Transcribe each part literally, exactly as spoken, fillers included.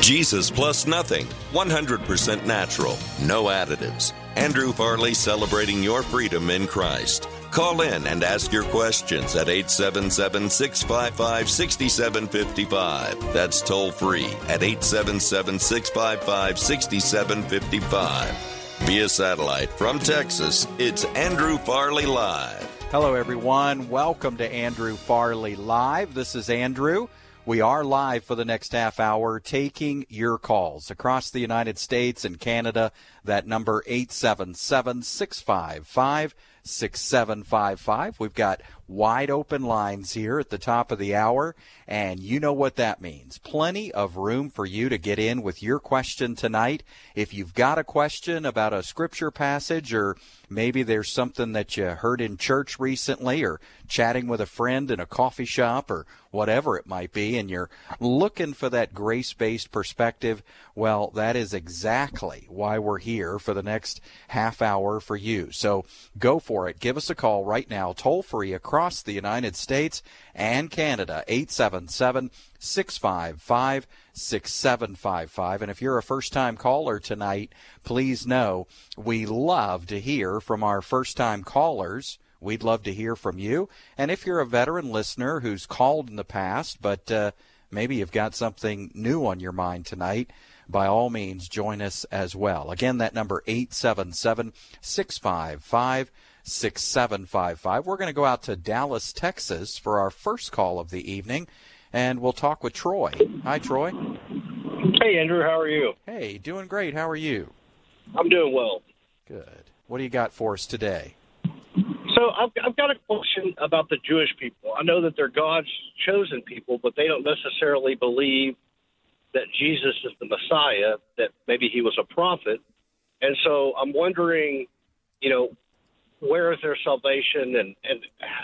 Jesus plus nothing, one hundred percent natural, no additives. Andrew Farley celebrating your freedom in Christ. Call in and ask your questions at eight seven seven, six five five, six seven five five. That's toll free at eight seven seven, six five five, six seven five five. Via satellite from Texas, it's Andrew Farley Live. Hello, everyone. Welcome to Andrew Farley Live. This is Andrew. We are live for the next half hour, taking your calls across the United States and Canada. That number, eight seven seven, six five five, six seven five five. We've got wide open lines here at the top of the hour, and you know what that means. Plenty of room for you to get in with your question tonight. If you've got a question about a scripture passage, or maybe there's something that you heard in church recently, or chatting with a friend in a coffee shop, or whatever it might be, and you're looking for that grace-based perspective, well, that is exactly why we're here for the next half hour for you. So go for it. Give us a call right now, toll-free across the United States and Canada, eight seven seven, six five five, six seven five five. And if you're a first-time caller tonight, please know we love to hear from our first-time callers. We'd love to hear from you. And if you're a veteran listener who's called in the past, but uh, maybe you've got something new on your mind tonight, by all means, join us as well. Again, that number, eight seven seven, six five five, six seven five five. We're going to go out to Dallas, Texas for our first call of the evening, and we'll talk with Troy. Hi, Troy. Hey, Andrew. How are you? Hey, doing great. How are you? I'm doing well. Good. What do you got for us today? So I've, I've got a question about the Jewish people. I know that they're God's chosen people, but they don't necessarily believe that Jesus is the Messiah, that maybe he was a prophet. And so I'm wondering, you know, where is their salvation? And, and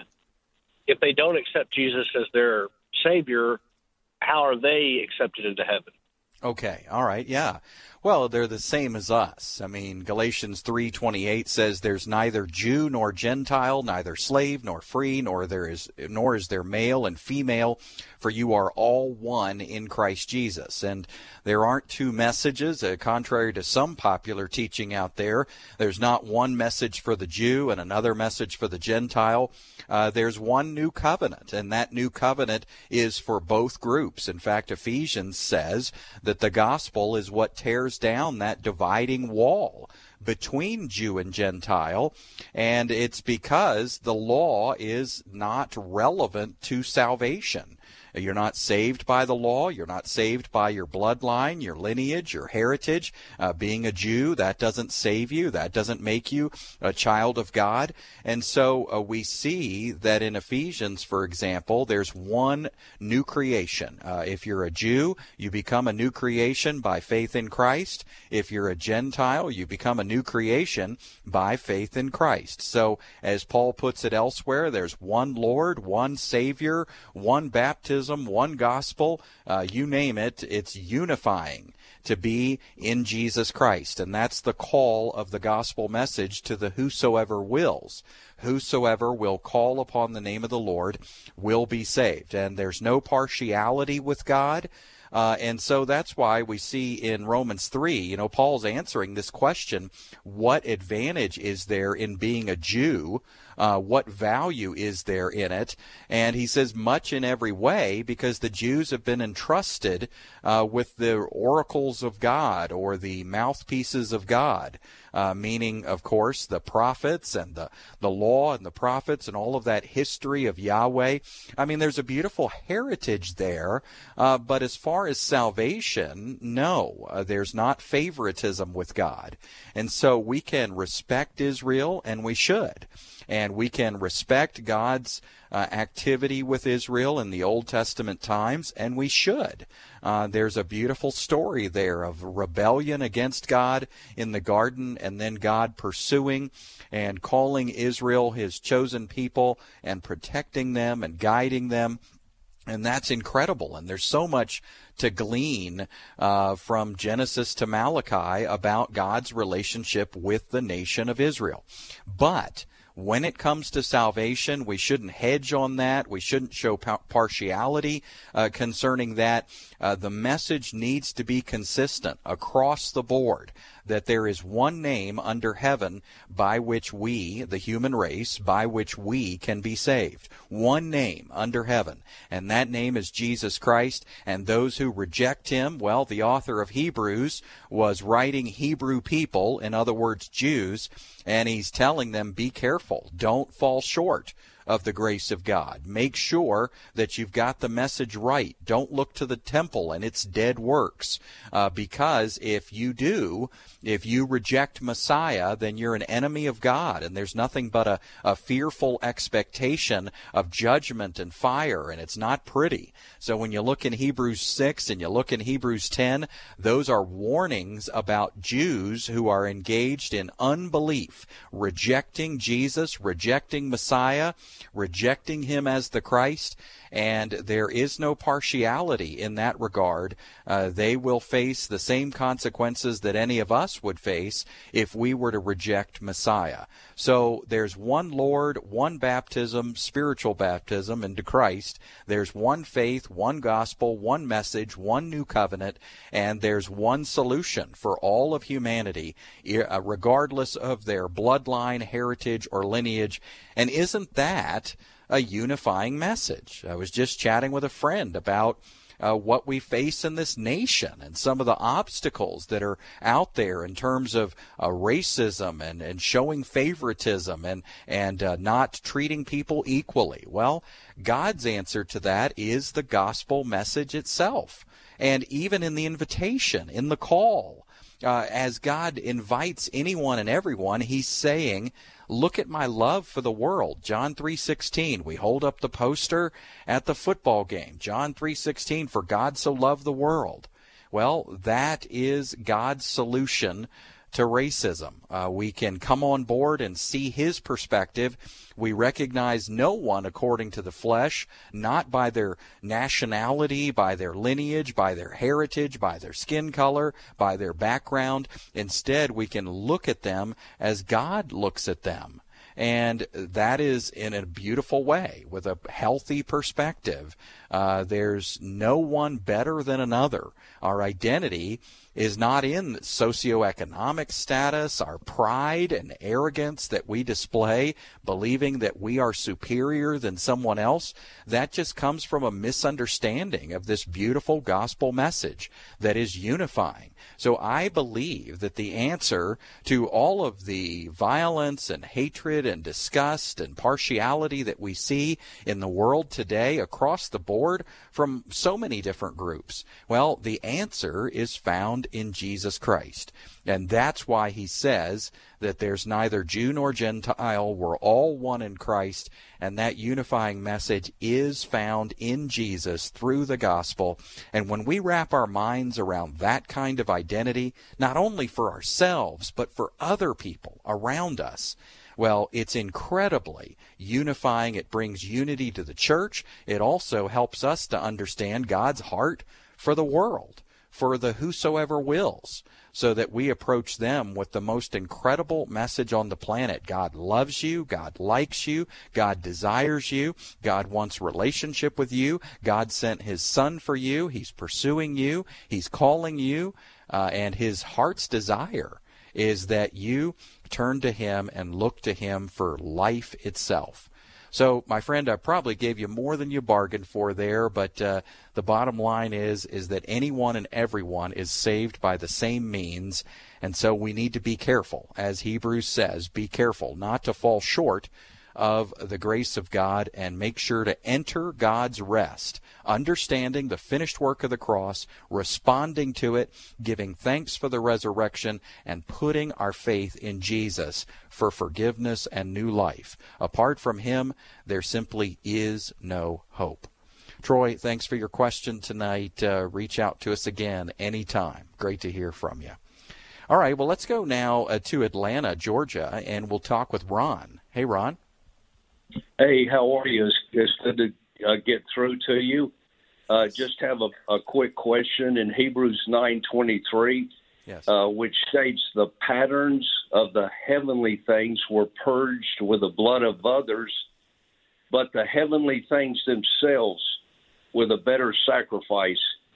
if they don't accept Jesus as their Savior, how are they accepted into heaven? Okay, all right, yeah. Well, they're the same as us. I mean, Galatians three twenty-eight says there's neither Jew nor Gentile, neither slave nor free, nor there is nor is there male and female, for you are all one in Christ Jesus. And there aren't two messages, uh, contrary to some popular teaching out there. There's not one message for the Jew and another message for the Gentile. Uh, there's one new covenant, and that new covenant is for both groups. In fact, Ephesians says that the gospel is what tears down that dividing wall between Jew and Gentile, and it's because the law is not relevant to salvation. You're not saved by the law. You're not saved by your bloodline, your lineage, your heritage. Uh, being a Jew, that doesn't save you. That doesn't make you a child of God. And so uh, we see that in Ephesians, for example, there's one new creation. Uh, if you're a Jew, you become a new creation by faith in Christ. If you're a Gentile, you become a new creation by faith in Christ. So as Paul puts it elsewhere, there's one Lord, one Savior, one baptism, one gospel, uh, you name it, it's unifying to be in Jesus Christ. And that's the call of the gospel message to the whosoever wills. Whosoever will call upon the name of the Lord will be saved. And there's no partiality with God. Uh, and so that's why we see in Romans three, you know, Paul's answering this question, what advantage is there in being a Jew? Uh, what value is there in it? And he says much in every way, because the Jews have been entrusted uh, with the oracles of God, or the mouthpieces of God, uh, meaning, of course, the prophets and the, the law and the prophets and all of that history of Yahweh. I mean, there's a beautiful heritage there, uh, but as far as salvation, no, uh, there's not favoritism with God. And so we can respect Israel, and we should. And we can respect God's uh, activity with Israel in the Old Testament times, and we should. Uh, there's a beautiful story there of rebellion against God in the garden, and then God pursuing and calling Israel his chosen people and protecting them and guiding them. And that's incredible. And there's so much to glean uh, from Genesis to Malachi about God's relationship with the nation of Israel. But when it comes to salvation, we shouldn't hedge on that. We shouldn't show partiality uh, concerning that. Uh, the message needs to be consistent across the board, that there is one name under heaven by which we, the human race, by which we can be saved. One name under heaven, and that name is Jesus Christ. And those who reject him, well, the author of Hebrews was writing Hebrew people, in other words, Jews, and he's telling them, be careful, don't fall short of the grace of God. Make sure that you've got the message right. Don't look to the temple and its dead works, uh, because if you do, if you reject Messiah, then you're an enemy of God, and there's nothing but a, a fearful expectation of judgment and fire, and it's not pretty. So when you look in Hebrews six and you look in Hebrews ten, those are warnings about Jews who are engaged in unbelief, rejecting Jesus, rejecting Messiah, rejecting him as the Christ, and there is no partiality in that regard. Uh, they will face the same consequences that any of us would face if we were to reject Messiah. So there's one Lord, one baptism, spiritual baptism into Christ. There's one faith, one gospel, one message, one new covenant, and there's one solution for all of humanity, regardless of their bloodline, heritage, or lineage. And isn't that a unifying message? I was just chatting with a friend about uh, what we face in this nation and some of the obstacles that are out there in terms of uh, racism and, and showing favoritism and, and uh, not treating people equally. Well, God's answer to that is the gospel message itself. And even in the invitation, in the call, uh, as God invites anyone and everyone, he's saying, look at my love for the world. John three sixteen, we hold up the poster at the football game. John three sixteen, for God so loved the world. Well, that is God's solution to racism. Uh, we can come on board and see his perspective. We recognize no one according to the flesh, not by their nationality, by their lineage, by their heritage, by their skin color, by their background. Instead, we can look at them as God looks at them. And that is in a beautiful way, with a healthy perspective. Uh, there's no one better than another. Our identity is not in socioeconomic status, our pride and arrogance that we display, believing that we are superior than someone else. That just comes from a misunderstanding of this beautiful gospel message that is unifying. So I believe that the answer to all of the violence and hatred and disgust and partiality that we see in the world today across the board from so many different groups, well, the answer is found in Jesus Christ. And that's why he says that there's neither Jew nor Gentile, we're all one in Christ, and that unifying message is found in Jesus through the gospel. And when we wrap our minds around that kind of identity, not only for ourselves, but for other people around us, well, it's incredibly unifying. It brings unity to the church. It also helps us to understand God's heart for the world, for the whosoever wills, so that we approach them with the most incredible message on the planet. God loves you. God likes you. God desires you. God wants relationship with you. God sent his son for you. He's pursuing you. He's calling you. Uh, and his heart's desire is that you turn to him and look to him for life itself. So, my friend, I probably gave you more than you bargained for there, but uh, the bottom line is is that anyone and everyone is saved by the same means, and so we need to be careful. As Hebrews says, be careful not to fall short of the grace of God, and make sure to enter God's rest, understanding the finished work of the cross, responding to it, giving thanks for the resurrection, and putting our faith in Jesus for forgiveness and new life. Apart from him, there simply is no hope. Troy, thanks for your question tonight. Uh, reach out to us again anytime. Great to hear from you. All right, well, let's go now uh, to Atlanta, Georgia, and we'll talk with Ron. Hey, Ron. Hey, how are you? It's, it's good to uh, get through to you. Uh, just have a, a quick question. In Hebrews nine twenty-three, yes. uh, which states the patterns of the heavenly things were purged with the blood of others, but the heavenly things themselves with a better sacrifice.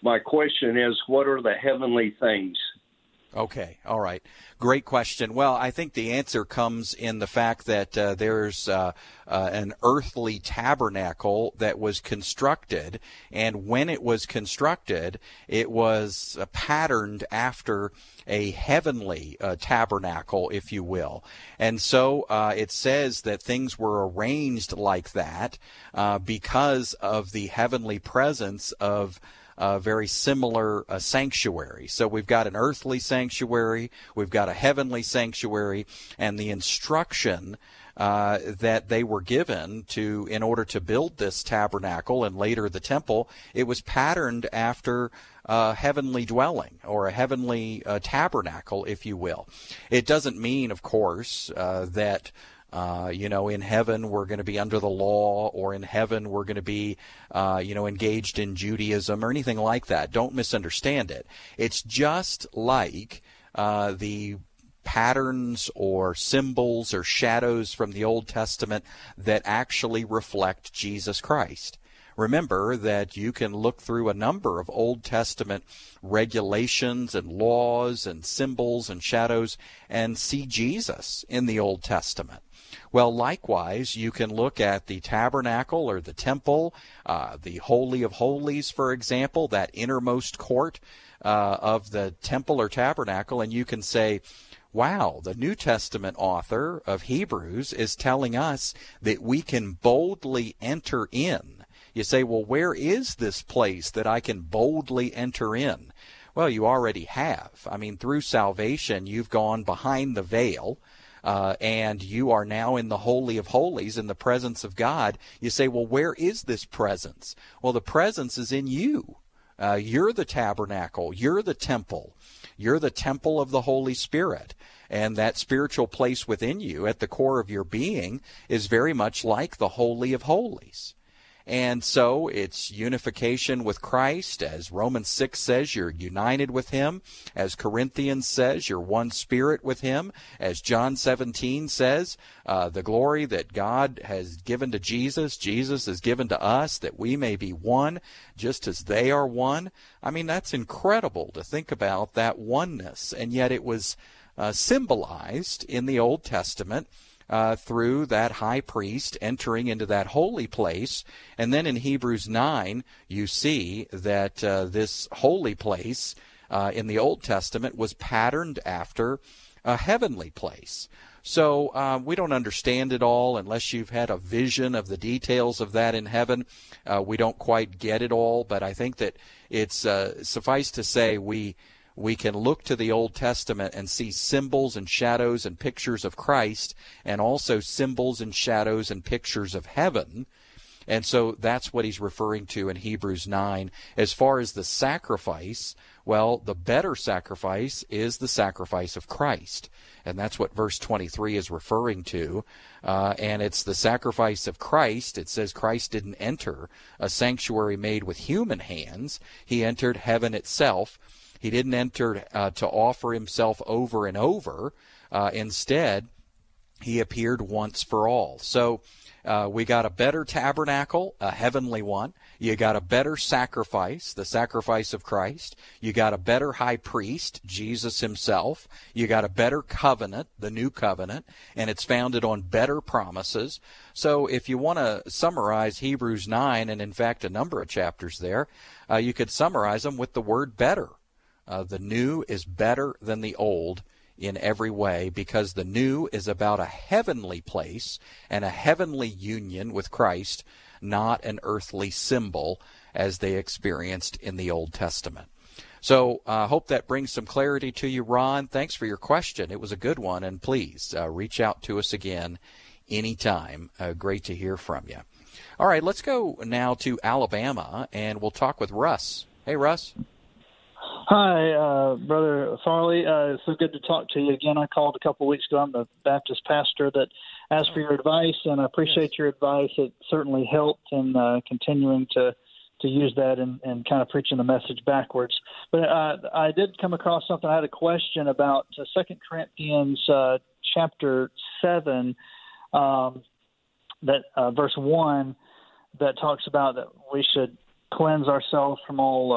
my question is, what are the heavenly things? Okay, all right. Great question. Well, I think the answer comes in the fact that uh, there's uh, uh, an earthly tabernacle that was constructed, and when it was constructed, it was uh, patterned after a heavenly uh, tabernacle, if you will. And so uh, it says that things were arranged like that uh, because of the heavenly presence of a very similar uh, sanctuary. So we've got an earthly sanctuary, we've got a heavenly sanctuary, and the instruction uh, that they were given to in order to build this tabernacle and later the temple, it was patterned after a heavenly dwelling or a heavenly uh, tabernacle, if you will. It doesn't mean, of course, uh, that Uh, you know, in heaven we're going to be under the law, or in heaven we're going to be, uh, you know, engaged in Judaism or anything like that. Don't misunderstand it. It's just like uh, the patterns or symbols or shadows from the Old Testament that actually reflect Jesus Christ. Remember that you can look through a number of Old Testament regulations and laws and symbols and shadows and see Jesus in the Old Testament. Well, likewise, you can look at the tabernacle or the temple, uh, the Holy of Holies, for example, that innermost court uh, of the temple or tabernacle, and you can say, wow, the New Testament author of Hebrews is telling us that we can boldly enter in. You say, well, where is this place that I can boldly enter in? Well, you already have. I mean, through salvation, you've gone behind the veil. Uh, and you are now in the Holy of Holies, in the presence of God. You say, well, where is this presence? Well, the presence is in you. Uh, you're the tabernacle. You're the temple. You're the temple of the Holy Spirit. And that spiritual place within you, at the core of your being, is very much like the Holy of Holies. And so it's unification with Christ. As Romans six says, you're united with him. As Corinthians says, you're one spirit with him. As John seventeen says, uh, the glory that God has given to Jesus, Jesus has given to us, that we may be one, just as they are one. I mean, that's incredible to think about that oneness. And yet it was uh, symbolized in the Old Testament Uh, through that high priest entering into that holy place. And then in Hebrews nine, you see that uh, this holy place uh, in the Old Testament was patterned after a heavenly place. So uh, we don't understand it all unless you've had a vision of the details of that in heaven. Uh, we don't quite get it all, but I think that it's uh, suffice to say we We can look to the Old Testament and see symbols and shadows and pictures of Christ, and also symbols and shadows and pictures of heaven. And so that's what he's referring to in Hebrews nine. As far as the sacrifice, well, the better sacrifice is the sacrifice of Christ. And that's what verse twenty-three is referring to. Uh, and it's the sacrifice of Christ. It says Christ didn't enter a sanctuary made with human hands. He entered heaven itself. He didn't enter uh, to offer himself over and over. Uh, instead, he appeared once for all. So uh, we got a better tabernacle, a heavenly one. You got a better sacrifice, the sacrifice of Christ. You got a better high priest, Jesus himself. You got a better covenant, the new covenant, and it's founded on better promises. So if you want to summarize Hebrews nine, and in fact a number of chapters there, uh, you could summarize them with the word better. Uh, the new is better than the old in every way, because the new is about a heavenly place and a heavenly union with Christ, not an earthly symbol as they experienced in the Old Testament. So I uh, hope that brings some clarity to you, Ron. Thanks for your question. It was a good one, and please uh, reach out to us again anytime. Uh, great to hear from you. All right, let's go now to Alabama, and we'll talk with Russ. Hey, Russ. Hi, uh, Brother Farley. Uh, it's so good to talk to you again. I called a couple of weeks ago. I'm the Baptist pastor that asked for your advice, and I appreciate your advice. It certainly helped in uh, continuing to, to use that and, and kind of preaching the message backwards. But uh, I did come across something. I had a question about uh, Second Corinthians uh, chapter seven, um, that uh, verse one, that talks about that we should cleanse ourselves from all uh,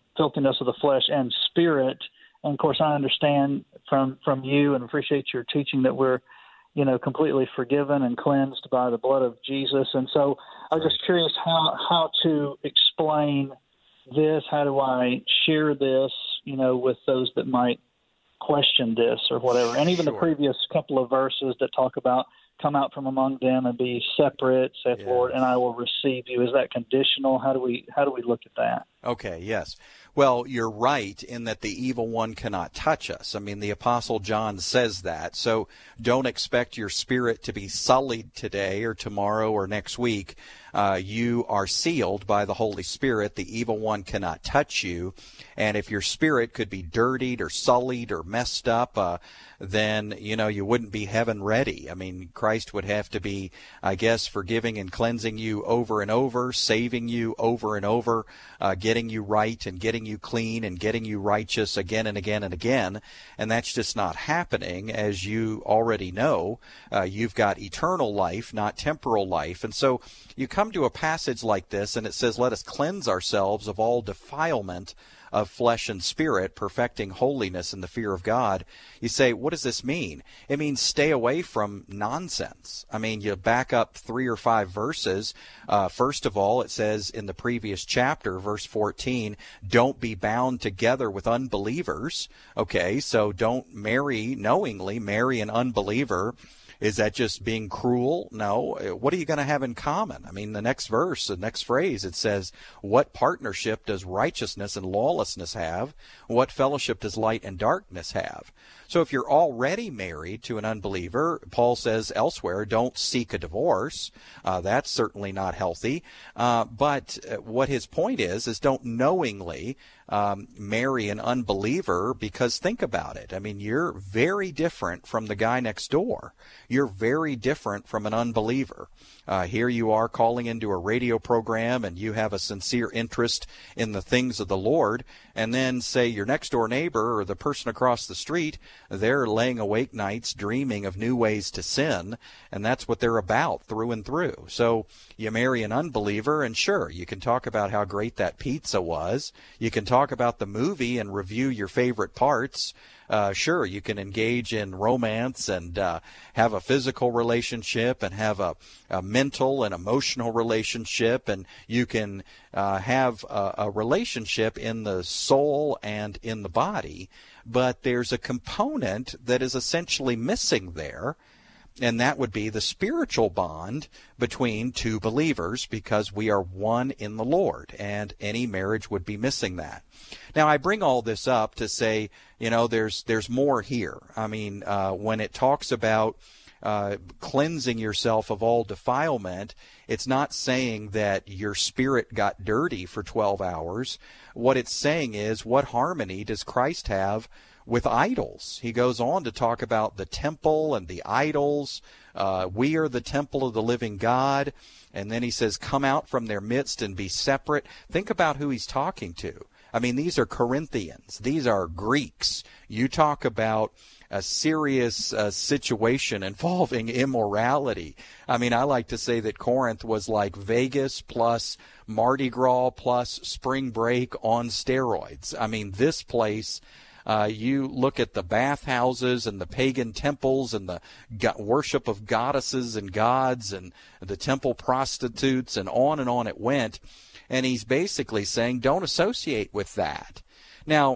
filthiness of the flesh and spirit. And of course, I understand from from you and appreciate your teaching that we're, you know, completely forgiven and cleansed by the blood of Jesus. And so I was just curious how how to explain this. How do I share this, you know, with those that might question this or whatever? And even sure. the previous couple of verses that talk about come out from among them and be separate, saith yes. Lord, and I will receive you. Is that conditional? How do we how do we look at that? Okay, yes. Well, you're right in that the evil one cannot touch us. I mean, the Apostle John says that. So don't expect your spirit to be sullied today or tomorrow or next week. Uh, you are sealed by the Holy Spirit. The evil one cannot touch you. And if your spirit could be dirtied or sullied or messed up, uh, then, you know, you wouldn't be heaven ready. I mean, Christ would have to be, I guess, forgiving and cleansing you over and over, saving you over and over, uh, getting you right and getting you clean and getting you righteous again and again and again. And that's just not happening. As you already know, uh, you've got eternal life, not temporal life. And so you come to a passage like this and it says, let us cleanse ourselves of all defilement of flesh and spirit, perfecting holiness in the fear of God. You say, what does this mean? It means stay away from nonsense. I mean, you back up three or five verses. Uh, first of all, it says in the previous chapter, verse fourteen, don't be bound together with unbelievers. Okay, so don't marry knowingly, marry an unbeliever. Is that just being cruel? No. What are you going to have in common? I mean, the next verse, the next phrase, it says, what partnership does righteousness and lawlessness have? What fellowship does light and darkness have? So if you're already married to an unbeliever, Paul says elsewhere, don't seek a divorce. Uh, that's certainly not healthy. Uh, but what his point is, is don't knowingly um, marry an unbeliever, because think about it. I mean, you're very different from the guy next door. You're very different from an unbeliever. Uh, here you are calling into a radio program and you have a sincere interest in the things of the Lord, and then say your next door neighbor or the person across the street, they're laying awake nights dreaming of new ways to sin, and that's what they're about through and through. So you marry an unbeliever, and sure, you can talk about how great that pizza was. You can talk about the movie and review your favorite parts. Uh, sure, you can engage in romance and uh, have a physical relationship and have a, a mental and emotional relationship, and you can uh, have a, a relationship in the soul and in the body. But there's a component that is essentially missing there, and that would be the spiritual bond between two believers, because we are one in the Lord, and any marriage would be missing that. Now, I bring all this up to say, you know, there's there's more here. I mean, uh, when it talks about uh, cleansing yourself of all defilement, it's not saying that your spirit got dirty for twelve hours. What it's saying is, what harmony does Christ have with idols? He goes on to talk about the temple and the idols. Uh, we are the temple of the living God. And then he says, come out from their midst and be separate. Think about who he's talking to. I mean, these are Corinthians. These are Greeks. You talk about a serious uh, situation involving immorality. I mean, I like to say that Corinth was like Vegas plus Mardi Gras plus spring break on steroids. I mean, this place, uh, you look at the bathhouses and the pagan temples and the go- worship of goddesses and gods and the temple prostitutes, and on and on it went. And he's basically saying, don't associate with that. Now,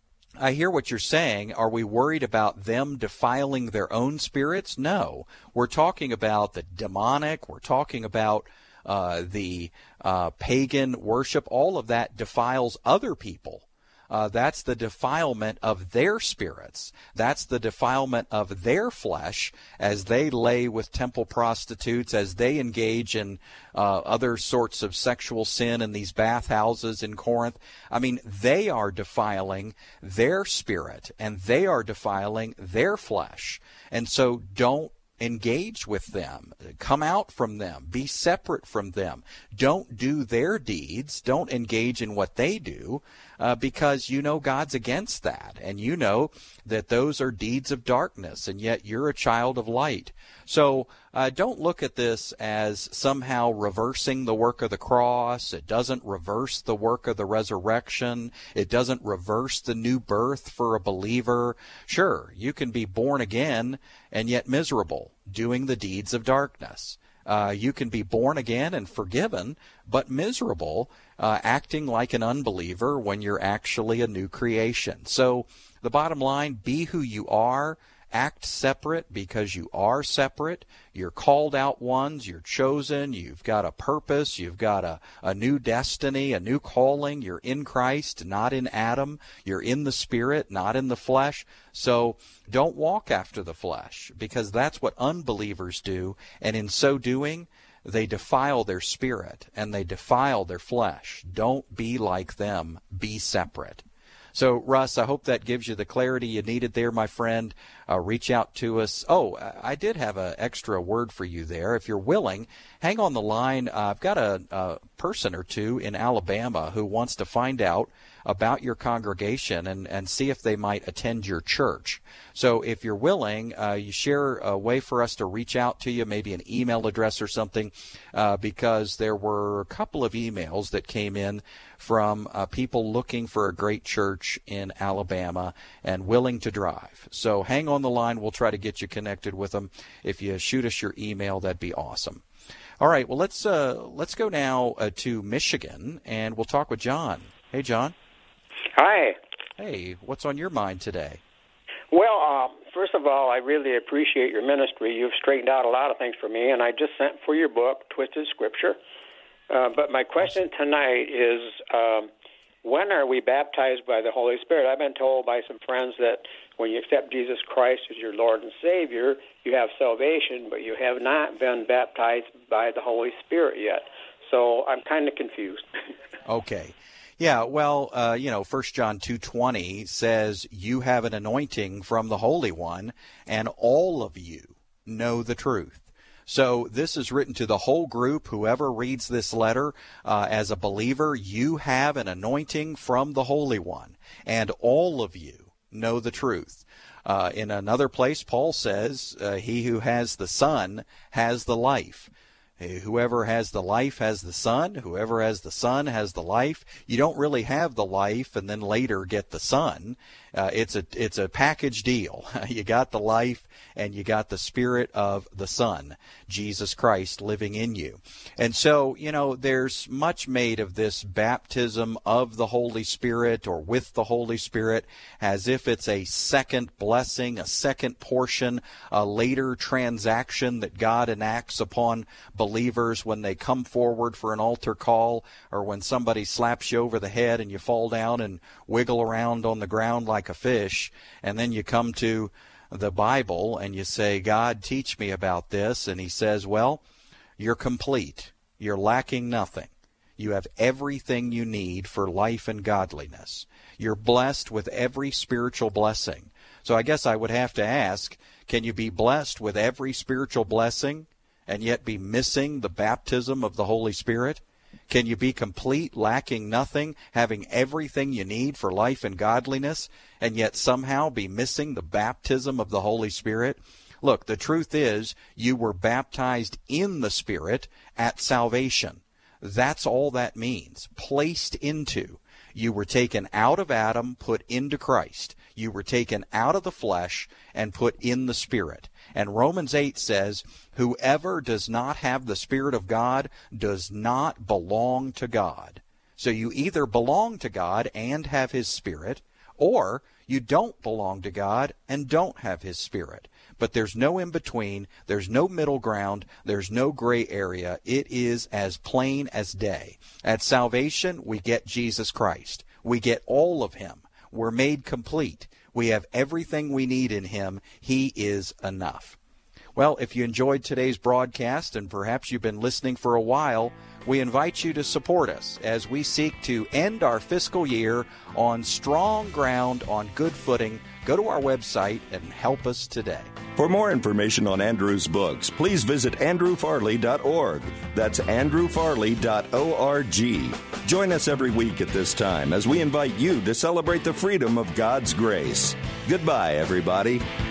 I hear what you're saying. Are we worried about them defiling their own spirits? No. We're talking about the demonic. We're talking about uh, the uh, pagan worship. All of that defiles other people. Uh, that's the defilement of their spirits. That's the defilement of their flesh as they lay with temple prostitutes, as they engage in uh, other sorts of sexual sin in these bathhouses in Corinth. I mean, they are defiling their spirit, and they are defiling their flesh. And so don't engage with them. Come out from them. Be separate from them. Don't do their deeds. Don't engage in what they do. uh, because you know God's against that, and you know that those are deeds of darkness, and yet you're a child of light. So uh, don't look at this as somehow reversing the work of the cross. It doesn't reverse the work of the resurrection. It doesn't reverse the new birth for a believer. Sure, you can be born again and yet miserable, doing the deeds of darkness. Uh, you can be born again and forgiven, but miserable, uh, acting like an unbeliever when you're actually a new creation. So the bottom line, be who you are. Act separate because you are separate. You're called out ones. You're chosen. You've got a purpose. You've got a, a new destiny, a new calling. You're in Christ, not in Adam. You're in the Spirit, not in the flesh. So don't walk after the flesh, because that's what unbelievers do. And in so doing, they defile their spirit and they defile their flesh. Don't be like them. Be separate. So, Russ, I hope that gives you the clarity you needed there, my friend. Uh, reach out to us. Oh, I did have an extra word for you there. If you're willing, hang on the line. Uh, I've got a, a person or two in Alabama who wants to find out about your congregation and, and see if they might attend your church. So if you're willing, uh, you share a way for us to reach out to you, maybe an email address or something, uh, because there were a couple of emails that came in from uh, people looking for a great church in Alabama and willing to drive. So hang on the line. We'll try to get you connected with them. If you shoot us your email, that'd be awesome. All right, well, let's uh, let's go now uh, to Michigan, and we'll talk with John. Hey, John. Hi. Hey, what's on your mind today? Well, uh, first of all, I really appreciate your ministry. You've straightened out a lot of things for me, and I just sent for your book, Twisted Scripture. Uh, but my question tonight is, um, when are we baptized by the Holy Spirit? I've been told by some friends that when you accept Jesus Christ as your Lord and Savior, you have salvation, but you have not been baptized by the Holy Spirit yet. So I'm kind of confused. Okay. Yeah, well, uh, you know, First John two twenty says you have an anointing from the Holy One, and all of you know the truth. So this is written to the whole group. Whoever reads this letter uh, as a believer, you have an anointing from the Holy One, and all of you know the truth. Uh, in another place, Paul says, uh, he who has the Son has the life. Whoever has the life has the Son. Whoever has the Son has the life. You don't really have the life and then later get the Son. Uh, it's a it's a package deal. You got the life and you got the Spirit of the Son, Jesus Christ, living in you. And so, you know, there's much made of this baptism of the Holy Spirit or with the Holy Spirit as if it's a second blessing, a second portion, a later transaction that God enacts upon believers when they come forward for an altar call, or when somebody slaps you over the head and you fall down and wiggle around on the ground like a fish, and then you come to the Bible and you say, God, teach me about this, and he says, well, you're complete. You're lacking nothing. You have everything you need for life and godliness. You're blessed with every spiritual blessing. So I guess I would have to ask, can you be blessed with every spiritual blessing and yet be missing the baptism of the Holy Spirit? Can you be complete, lacking nothing, having everything you need for life and godliness, and yet somehow be missing the baptism of the Holy Spirit? Look, the truth is, you were baptized in the Spirit at salvation. That's all that means. Placed into. You were taken out of Adam, put into Christ. You were taken out of the flesh and put in the Spirit. And Romans eight says, whoever does not have the Spirit of God does not belong to God. So you either belong to God and have His Spirit, or you don't belong to God and don't have His Spirit. But there's no in between. There's no middle ground. There's no gray area. It is as plain as day. At salvation, we get Jesus Christ. We get all of Him. We're made complete. We have everything we need in Him. He is enough. Well, if you enjoyed today's broadcast, and perhaps you've been listening for a while, we invite you to support us as we seek to end our fiscal year on strong ground, on good footing. Go to our website and help us today. For more information on Andrew's books, please visit andrew farley dot org. That's andrew farley dot org. Join us every week at this time as we invite you to celebrate the freedom of God's grace. Goodbye, everybody.